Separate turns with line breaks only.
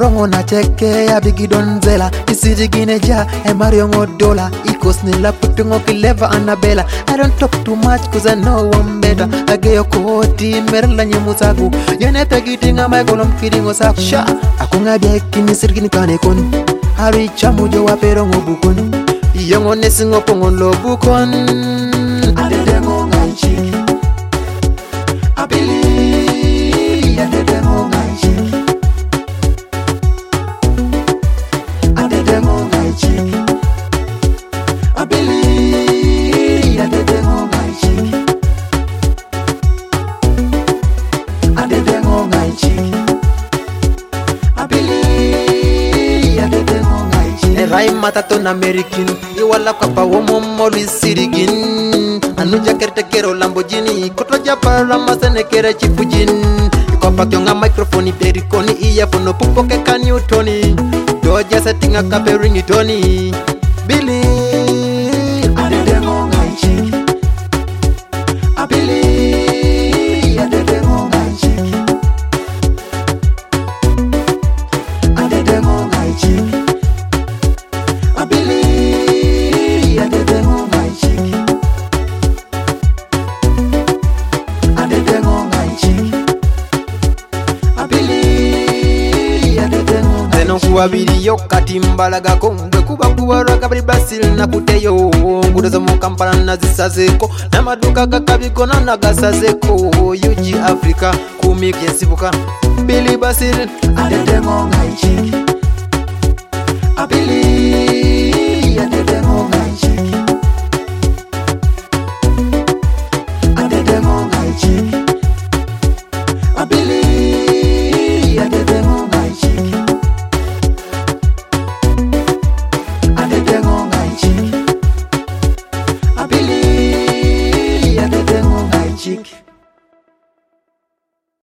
Rongo na cheke ya Biggie Donzella. Isiri gineja e Mario Ngodola. Ikos nila putungo kileva Annabella. I don't talk too much cause I know I'm better. Ageyo koti merla nyemusaku. Yeneta gitinga maikolom kiringo saku. Sha akunga bieki sirgini kane kon. Hari chamujo wa perongo bukon. Yongo nesingo pongon lo bukon. Adedengo nganchi Abili adedengo nganchi Adedengo nganchi Abili adedengo nganchi Adedengo nganchi Abili adedengo nganchi Rai mataton American Iwala kapa womo moli sirigin Anuja kerte kero Lamborghini Koto japara masene kere chifujin Ikopa kyonga microphone Berikoni iya fono pupo keka Newtoni Doja settinga kape ringi Tony Billy Adedengo nganchi Abili Adedengo nganchi Adedengo nganchi Abili Adedengo nganchi Adedengo nganchi Abili Adedengo nganchi Zeno kuwabili yo katimbalaga kongwe kuba kuwaraga bali basil na kuteyo Ngudozo mukampala na zisazeko na maduka kakabiko na nagasazeko UG Africa kumiki yesibuka Billy Basil Adedengo nganchi Abili